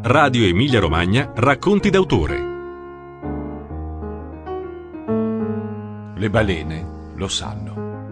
Radio Emilia Romagna Racconti d'autore. Le balene lo sanno.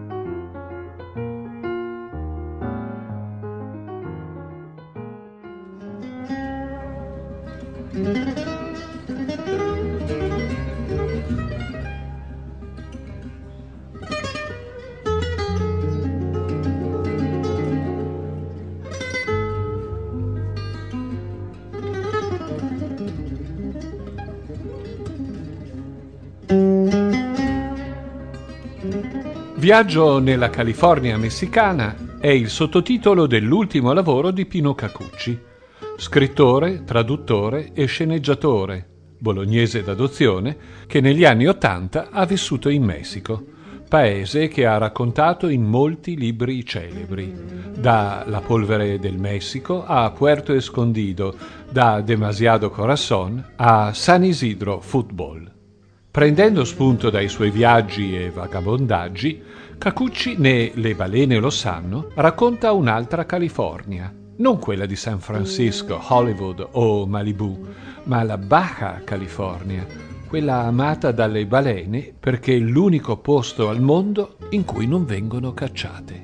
Viaggio nella California messicana è il sottotitolo dell'ultimo lavoro di Pino Cacucci, scrittore, traduttore e sceneggiatore, bolognese d'adozione, che negli anni '80 ha vissuto in Messico, paese che ha raccontato in molti libri celebri, da La polvere del Messico a Puerto Escondido, da Demasiado Corazón a San Isidro Football. Prendendo spunto dai suoi viaggi e vagabondaggi, Cacucci, né Le balene lo sanno, racconta un'altra California, non quella di San Francisco, Hollywood o Malibu, ma la Baja California, quella amata dalle balene perché è l'unico posto al mondo in cui non vengono cacciate.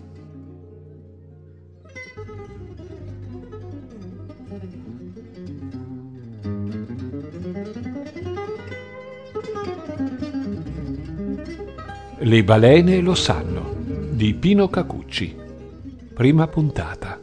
Le balene lo sanno, di Pino Cacucci. Prima puntata.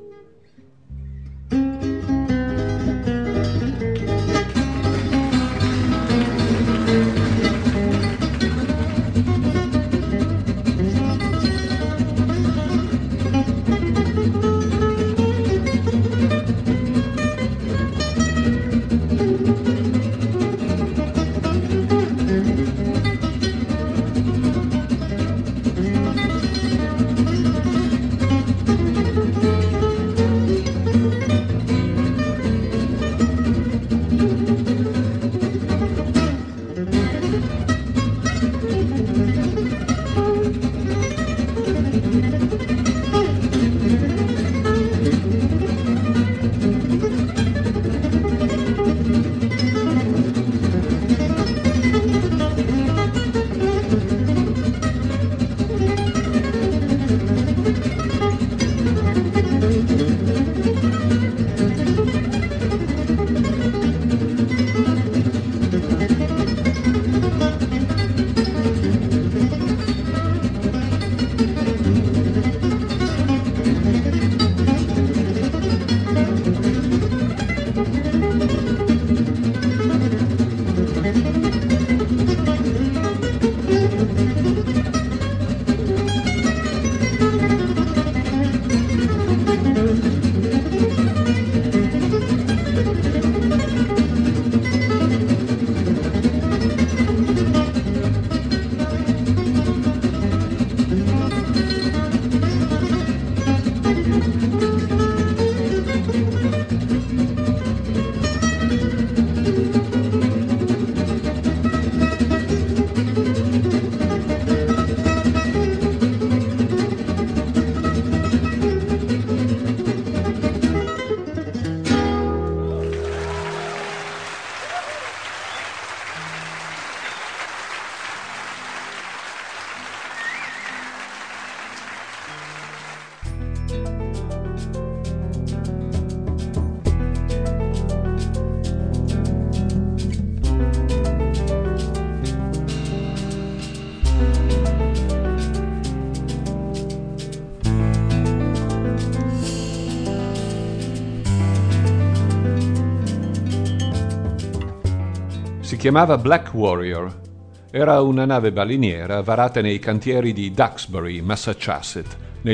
Si chiamava Black Warrior. Era una nave baleniera varata nei cantieri di Duxbury, Massachusetts, nel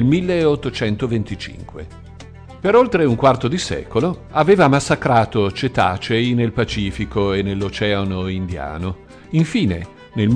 1825. Per oltre un quarto di secolo aveva massacrato cetacei nel Pacifico e nell'Oceano Indiano. Infine, nel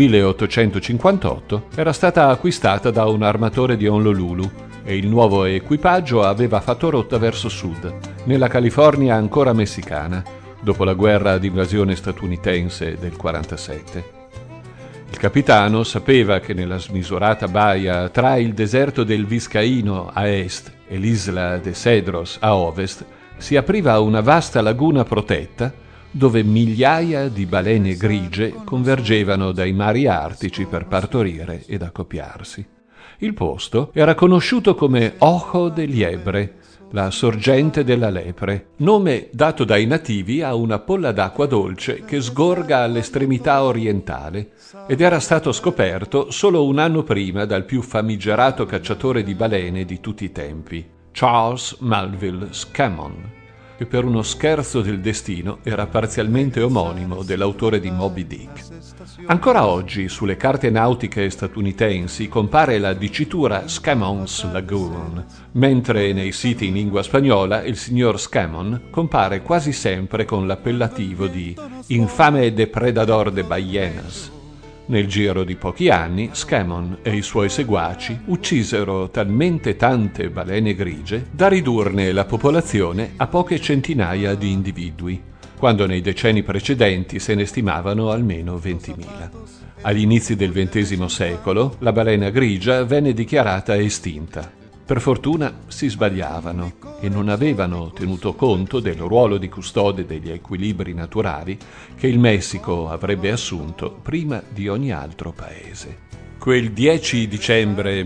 1858, era stata acquistata da un armatore di Honolulu e il nuovo equipaggio aveva fatto rotta verso sud, nella California ancora messicana, dopo la guerra d'invasione statunitense del 47. Il capitano sapeva che nella smisurata baia tra il deserto del Viscaino a est e l'Isla de Cedros a ovest si apriva una vasta laguna protetta dove migliaia di balene grigie convergevano dai mari artici per partorire ed accoppiarsi. Il posto era conosciuto come Ojo de Liebre, la sorgente della lepre, nome dato dai nativi a una polla d'acqua dolce che sgorga all'estremità orientale ed era stato scoperto solo un anno prima dal più famigerato cacciatore di balene di tutti i tempi, Charles Melville Scammon, che per uno scherzo del destino era parzialmente omonimo dell'autore di Moby Dick. Ancora oggi sulle carte nautiche statunitensi compare la dicitura Scammon's Lagoon, mentre nei siti in lingua spagnola il signor Scammon compare quasi sempre con l'appellativo di infame depredador de ballenas. Nel giro di pochi anni, Scammon e i suoi seguaci uccisero talmente tante balene grigie da ridurne la popolazione a poche centinaia di individui, quando nei decenni precedenti se ne stimavano almeno 20.000. Agli inizi del XX secolo, la balena grigia venne dichiarata estinta. Per fortuna si sbagliavano e non avevano tenuto conto del ruolo di custode degli equilibri naturali che il Messico avrebbe assunto prima di ogni altro paese. Quel 10 dicembre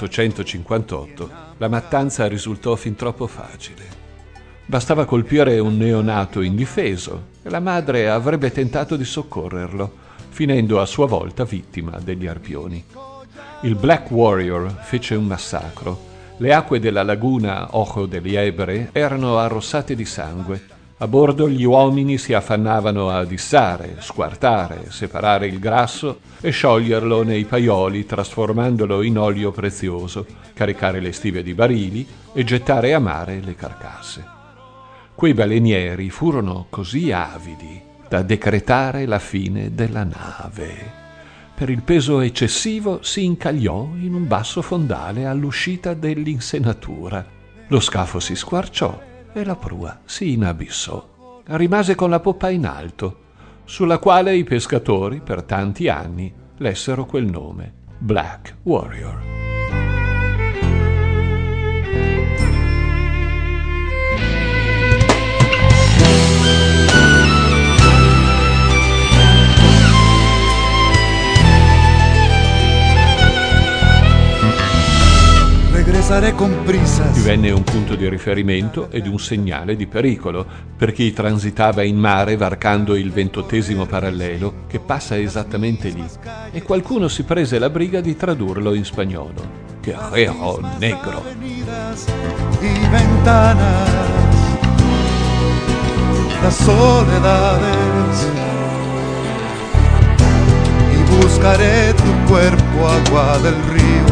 1858 la mattanza risultò fin troppo facile. Bastava colpire un neonato indifeso e la madre avrebbe tentato di soccorrerlo, finendo a sua volta vittima degli arpioni. Il Black Warrior fece un massacro. Le acque della laguna Ojo de Liebre erano arrossate di sangue. A bordo gli uomini si affannavano a dissare, squartare, separare il grasso e scioglierlo nei paioli trasformandolo in olio prezioso, caricare le stive di barili e gettare a mare le carcasse. Quei balenieri furono così avidi da decretare la fine della nave. Per il peso eccessivo si incagliò in un basso fondale all'uscita dell'insenatura. Lo scafo si squarciò e la prua si inabissò. Rimase con la poppa in alto, sulla quale i pescatori per tanti anni lessero quel nome, Black Warrior. Divenne un punto di riferimento ed un segnale di pericolo per chi transitava in mare varcando il 28° parallelo che passa esattamente lì, e qualcuno si prese la briga di tradurlo in spagnolo. Guerrero negro. Y ventanas, las soledades, y buscaré tu cuerpo, agua del río,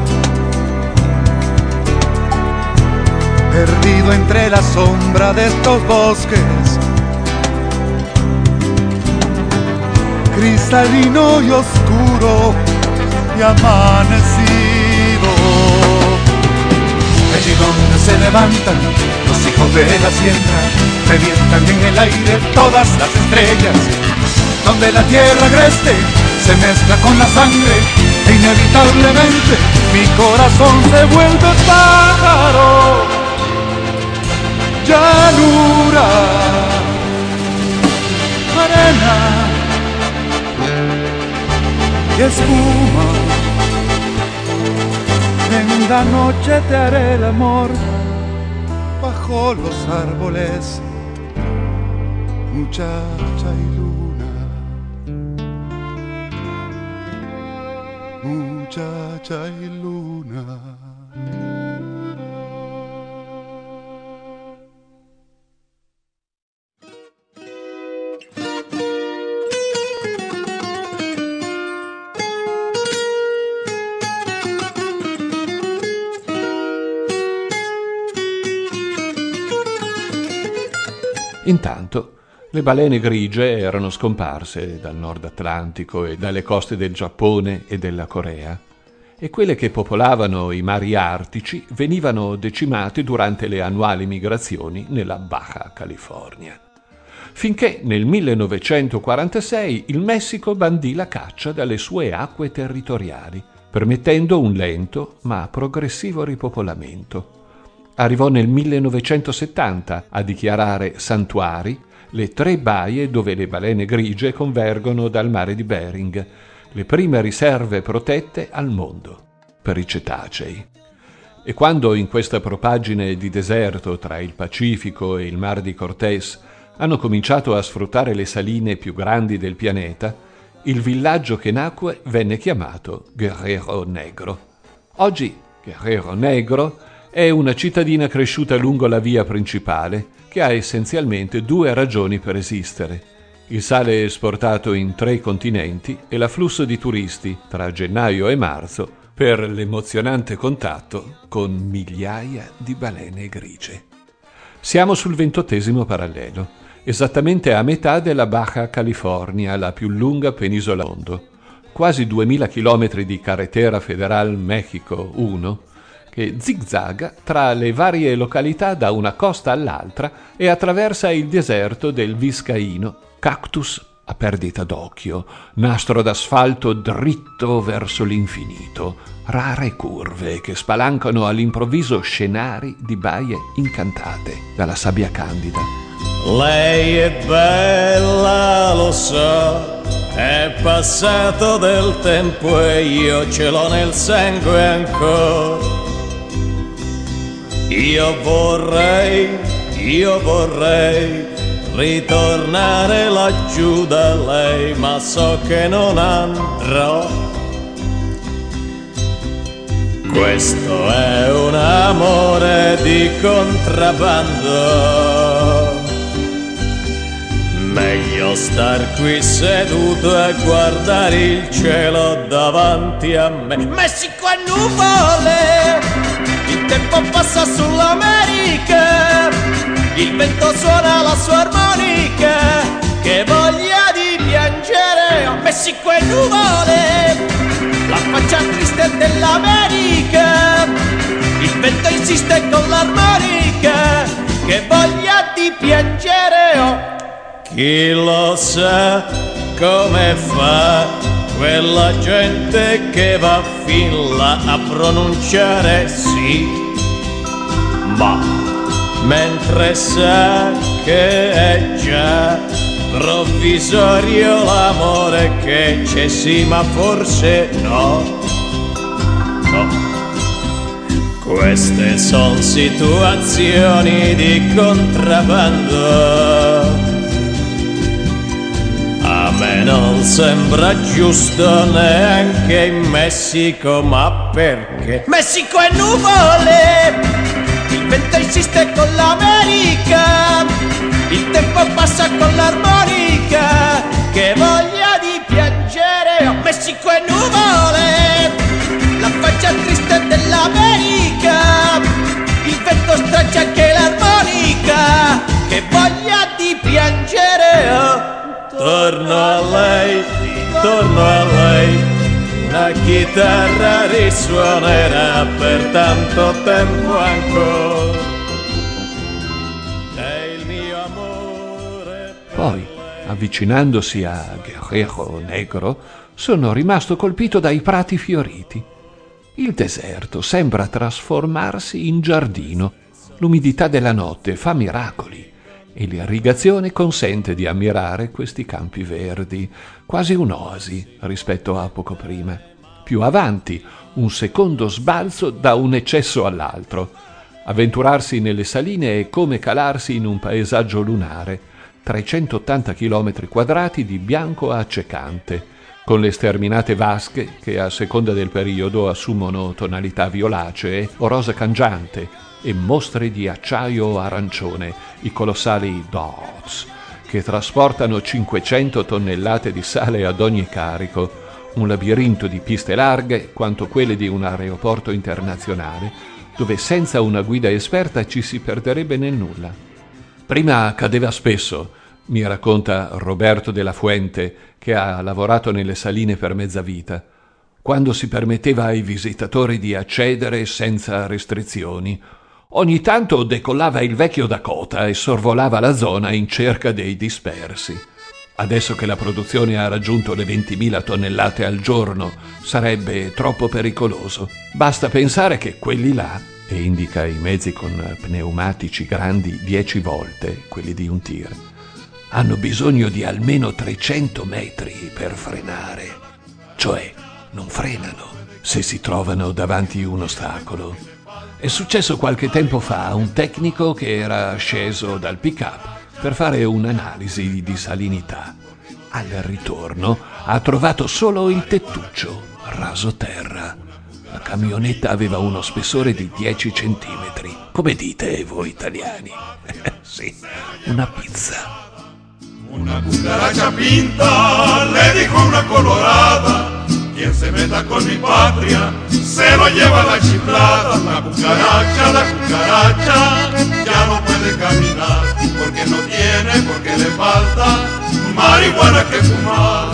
perdido entre la sombra de estos bosques, cristalino y oscuro y amanecido. Allí donde se levantan los hijos de la siembra, revientan en el aire todas las estrellas, donde la tierra agreste se mezcla con la sangre e inevitablemente mi corazón se vuelve pájaro. Llanura, arena y espuma. En la noche te haré el amor bajo los árboles, muchacha y luna, muchacha y luna. Intanto le balene grigie erano scomparse dal Nord Atlantico e dalle coste del Giappone e della Corea, e quelle che popolavano i mari artici venivano decimate durante le annuali migrazioni nella Baja California. Finché nel 1946 il Messico bandì la caccia dalle sue acque territoriali, permettendo un lento ma progressivo ripopolamento. arrivò nel 1970 a dichiarare santuari le 3 baie dove le balene grigie convergono dal mare di Bering, le prime riserve protette al mondo per i cetacei. E quando in questa propaggine di deserto tra il Pacifico e il Mar di Cortés hanno cominciato a sfruttare le saline più grandi del pianeta, il villaggio che nacque venne chiamato Guerrero Negro. Oggi Guerrero Negro è una cittadina cresciuta lungo la via principale che ha essenzialmente 2 ragioni per esistere: il sale esportato in 3 continenti e l'afflusso di turisti tra gennaio e marzo per l'emozionante contatto con migliaia di balene grigie. Siamo sul 28° parallelo, esattamente a metà della Baja California, la più lunga penisola al mondo, quasi 2000 chilometri di carretera federal Mexico 1, che zigzaga tra le varie località da una costa all'altra e attraversa il deserto del Viscaino, cactus a perdita d'occhio, nastro d'asfalto dritto verso l'infinito, rare curve che spalancano all'improvviso scenari di baie incantate dalla sabbia candida. Lei è bella, lo so, è passato del tempo e io ce l'ho nel sangue ancora. Io vorrei ritornare laggiù da lei, ma so che non andrò. Questo è un amore di contrabbando. Meglio star qui seduto e guardare il cielo davanti a me. Messico e nuvole, il tempo passa sull'America, il vento suona la sua armonica, che voglia di piangere. Oh, Messico e nuvole, la faccia triste dell'America, il vento insiste con l'armonica, che voglia di piangere. Oh, chi lo sa come fa quella gente che va fin là a pronunciare sì, ma mentre sa che è già provvisorio l'amore che c'è, sì, ma forse no. Queste son situazioni di contrabbando. A me non sembra giusto neanche in Messico, ma perché? Messico è nuvole, il vento insiste con l'America, il tempo passa con l'armonica, che voglia di piangere. Oh, Messico è nuvole, la faccia triste dell'America, il vento straccia anche l'armonica, che voglia di piangere. Oh, torno a lei, una chitarra risuonerà per tanto tempo ancora. È il mio amore. Poi, avvicinandosi a Guerrero Negro, sono rimasto colpito dai prati fioriti. Il deserto sembra trasformarsi in giardino. L'umidità della notte fa miracoli e l'irrigazione consente di ammirare questi campi verdi, quasi un'oasi rispetto a poco prima. Più avanti, un secondo sbalzo da un eccesso all'altro. Avventurarsi nelle saline è come calarsi in un paesaggio lunare, 380 km quadrati di bianco accecante, con le sterminate vasche che a seconda del periodo assumono tonalità violacee o rosa cangiante, e mostre di acciaio arancione, i colossali Dodds, che trasportano 500 tonnellate di sale ad ogni carico, un labirinto di piste larghe quanto quelle di un aeroporto internazionale, dove senza una guida esperta ci si perderebbe nel nulla. Prima accadeva spesso, mi racconta Roberto de la Fuente, che ha lavorato nelle saline per mezza vita, quando si permetteva ai visitatori di accedere senza restrizioni. Ogni tanto decollava il vecchio Dakota e sorvolava la zona in cerca dei dispersi. Adesso che la produzione ha raggiunto le 20.000 tonnellate al giorno, sarebbe troppo pericoloso. Basta pensare che quelli là e indica i mezzi con pneumatici grandi 10 volte, quelli di un tir, hanno bisogno di almeno 300 metri per frenare, cioè non frenano se si trovano davanti un ostacolo. È successo qualche tempo fa a un tecnico che era sceso dal pick-up per fare un'analisi di salinità. Al ritorno ha trovato solo il tettuccio raso terra. La camionetta aveva uno spessore di 10 centimetri. Come dite voi italiani? Sì, una pizza. Una cucaracha pinta, le dijo una colorada, quien se meta con mi patria, se lo lleva la chiflada. La cucaracha, ya no puede caminar, porque no tiene, porque le falta marihuana que fumar.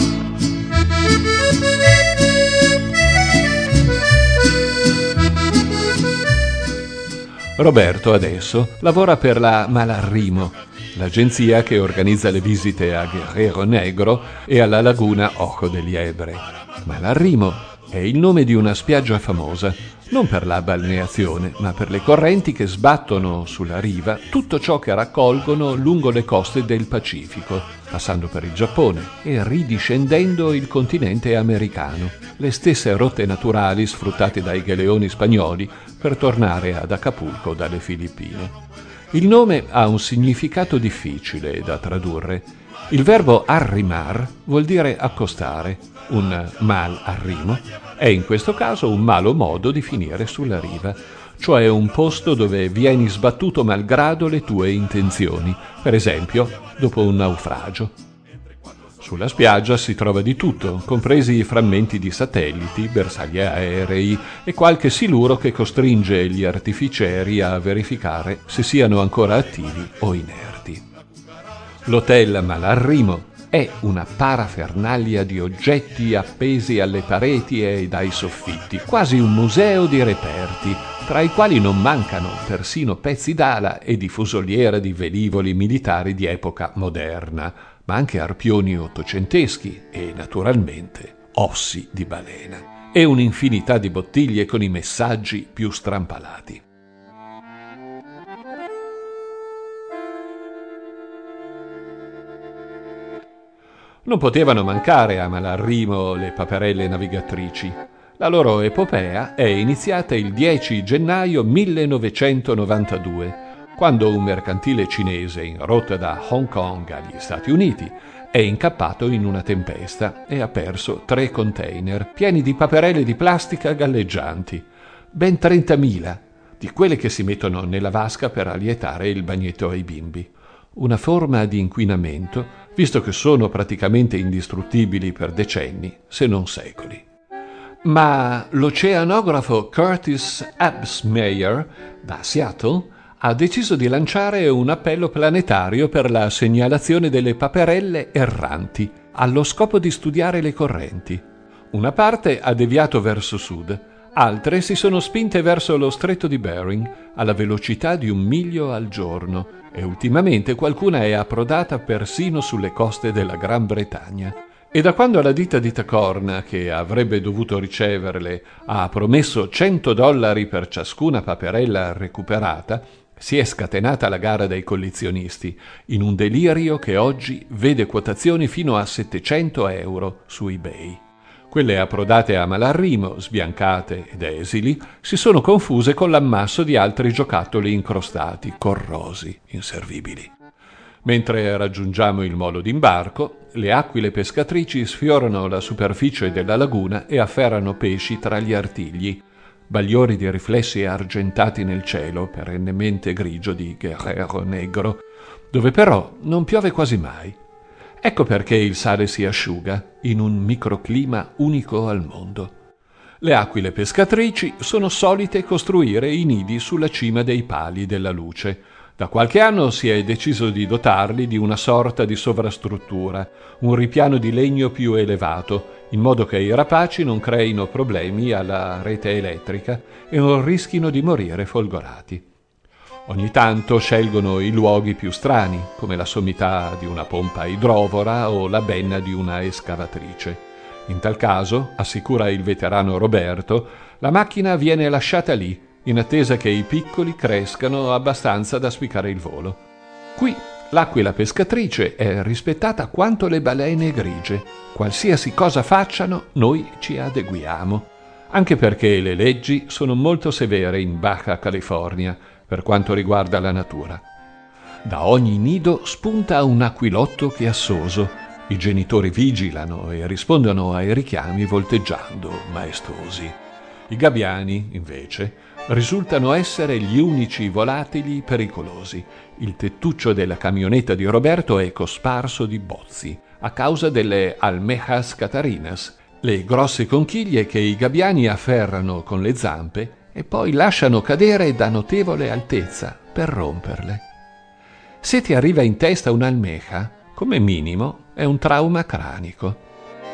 Roberto adesso lavora per la Malarrimo, l'agenzia che organizza le visite a Guerrero Negro e alla laguna Ojo de Liebre. Malarrimo è il nome di una spiaggia famosa, non per la balneazione, ma per le correnti che sbattono sulla riva tutto ciò che raccolgono lungo le coste del Pacifico, passando per il Giappone e ridiscendendo il continente americano, le stesse rotte naturali sfruttate dai galeoni spagnoli per tornare ad Acapulco dalle Filippine. Il nome ha un significato difficile da tradurre. Il verbo arrimar vuol dire accostare. Un mal arrimo è in questo caso un malo modo di finire sulla riva, cioè un posto dove vieni sbattuto malgrado le tue intenzioni, per esempio dopo un naufragio. Sulla spiaggia si trova di tutto, compresi i frammenti di satelliti, bersagli aerei e qualche siluro che costringe gli artificieri a verificare se siano ancora attivi o inerti. L'hotel Malarrimo è una parafernalia di oggetti appesi alle pareti e dai soffitti, quasi un museo di reperti, tra i quali non mancano persino pezzi d'ala e di fusoliera di velivoli militari di epoca moderna, ma anche arpioni ottocenteschi e, naturalmente, ossi di balena e un'infinità di bottiglie con i messaggi più strampalati. Non potevano mancare a Malarrimo le paperelle navigatrici. La loro epopea è iniziata il 10 gennaio 1992, quando un mercantile cinese in rotta da Hong Kong agli Stati Uniti è incappato in una tempesta e ha perso 3 container pieni di paperelle di plastica galleggianti, ben 30.000, di quelle che si mettono nella vasca per allietare il bagnetto ai bimbi. Una forma di inquinamento, visto che sono praticamente indistruttibili per decenni, se non secoli. Ma l'oceanografo Curtis Absmeyer, da Seattle, ha deciso di lanciare un appello planetario per la segnalazione delle paperelle erranti, allo scopo di studiare le correnti. Una parte ha deviato verso sud, altre si sono spinte verso lo stretto di Bering alla velocità di 1 miglio al giorno e ultimamente qualcuna è approdata persino sulle coste della Gran Bretagna. E da quando la ditta di Tacorna, che avrebbe dovuto riceverle, ha promesso $100 per ciascuna paperella recuperata, si è scatenata la gara dei collezionisti, in un delirio che oggi vede quotazioni fino a €700 su eBay. Quelle approdate a Malarrimo, sbiancate ed esili, si sono confuse con l'ammasso di altri giocattoli incrostati, corrosi, inservibili. Mentre raggiungiamo il molo d'imbarco, le aquile pescatrici sfiorano la superficie della laguna e afferrano pesci tra gli artigli, bagliori di riflessi argentati nel cielo perennemente grigio di Guerrero Negro, dove però non piove quasi mai. Ecco perché il sale si asciuga in un microclima unico al mondo. Le aquile pescatrici sono solite costruire i nidi sulla cima dei pali della luce. Da qualche anno si è deciso di dotarli di una sorta di sovrastruttura, un ripiano di legno più elevato, in modo che i rapaci non creino problemi alla rete elettrica e non rischino di morire folgorati. Ogni tanto scelgono i luoghi più strani, come la sommità di una pompa idrovora o la benna di una escavatrice. In tal caso, assicura il veterano Roberto, la macchina viene lasciata lì in attesa che i piccoli crescano abbastanza da spiccare il volo. Qui l'aquila pescatrice è rispettata quanto le balene grigie. Qualsiasi cosa facciano, noi ci adeguiamo, anche perché le leggi sono molto severe in Baja California per quanto riguarda la natura. Da ogni nido spunta un aquilotto chiassoso. I genitori vigilano e rispondono ai richiami volteggiando, maestosi. I gabbiani, invece, risultano essere gli unici volatili pericolosi. Il tettuccio della camionetta di Roberto è cosparso di bozzi, a causa delle almejas catarinas, le grosse conchiglie che i gabbiani afferrano con le zampe e poi lasciano cadere da notevole altezza per romperle. Se ti arriva in testa un'almeja, come minimo è un trauma cranico.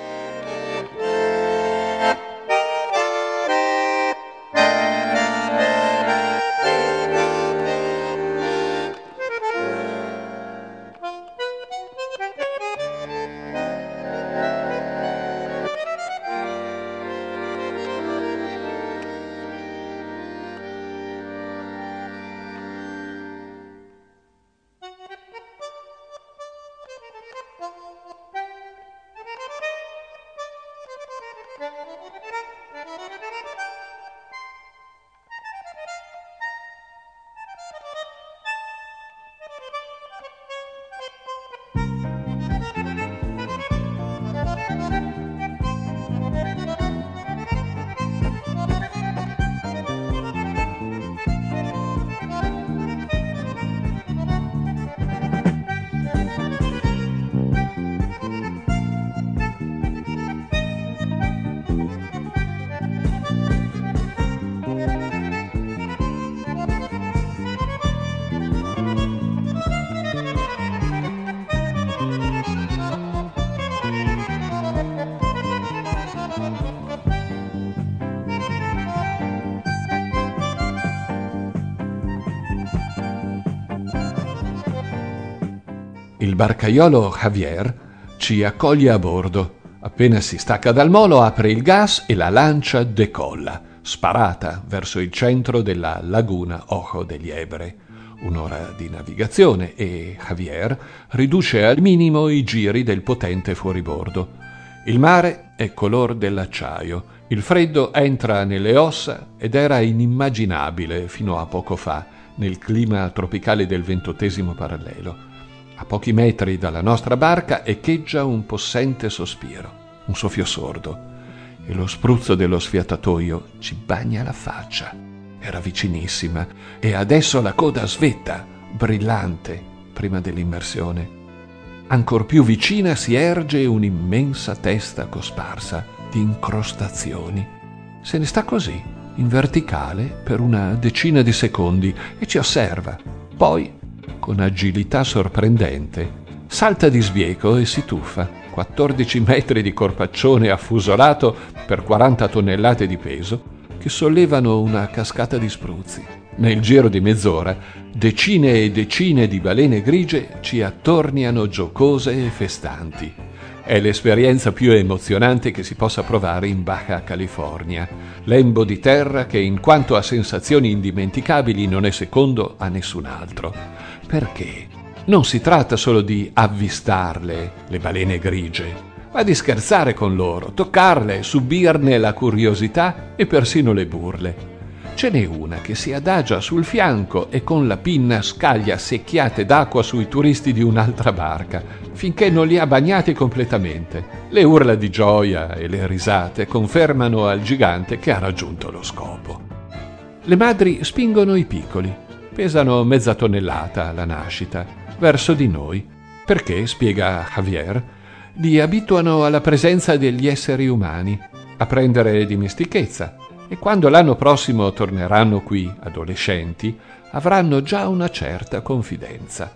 Il barcaiolo Javier ci accoglie a bordo. Appena si stacca dal molo apre il gas e la lancia decolla, sparata verso il centro della laguna Ojo de Liebre. Un'ora di navigazione e Javier riduce al minimo i giri del potente fuoribordo. Il mare è color dell'acciaio, il freddo entra nelle ossa ed era inimmaginabile fino a poco fa nel clima tropicale del 20° parallelo. A pochi metri dalla nostra barca echeggia un possente sospiro, un soffio sordo, e lo spruzzo dello sfiatatoio ci bagna la faccia. Era vicinissima e adesso la coda svetta, brillante, prima dell'immersione. Ancor più vicina si erge un'immensa testa cosparsa di incrostazioni. Se ne sta così, in verticale, per una decina di secondi e ci osserva. Poi, con agilità sorprendente, salta di sbieco e si tuffa. 14 metri di corpaccione affusolato per 40 tonnellate di peso che sollevano una cascata di spruzzi. Nel giro di mezz'ora, decine e decine di balene grigie ci attorniano giocose e festanti. È l'esperienza più emozionante che si possa provare in Baja California, lembo di terra che in quanto a sensazioni indimenticabili non è secondo a nessun altro. Perché? Non si tratta solo di avvistarle, le balene grigie, ma di scherzare con loro, toccarle, subirne la curiosità e persino le burle. Ce n'è una che si adagia sul fianco e con la pinna scaglia secchiate d'acqua sui turisti di un'altra barca, finché non li ha bagnati completamente. Le urla di gioia e le risate confermano al gigante che ha raggiunto lo scopo. Le madri spingono i piccoli. Pesano mezza tonnellata alla nascita, verso di noi, perché, spiega Javier, li abituano alla presenza degli esseri umani, a prendere dimestichezza, e quando l'anno prossimo torneranno qui, adolescenti, avranno già una certa confidenza.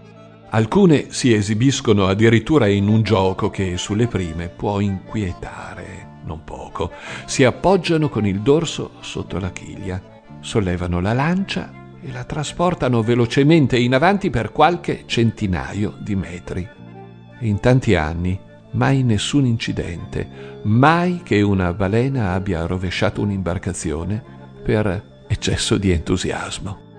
Alcune si esibiscono addirittura in un gioco che sulle prime può inquietare non poco. Si appoggiano con il dorso sotto la chiglia, sollevano la lancia e la trasportano velocemente in avanti per qualche centinaio di metri. In tanti anni mai nessun incidente, mai che una balena abbia rovesciato un'imbarcazione per eccesso di entusiasmo.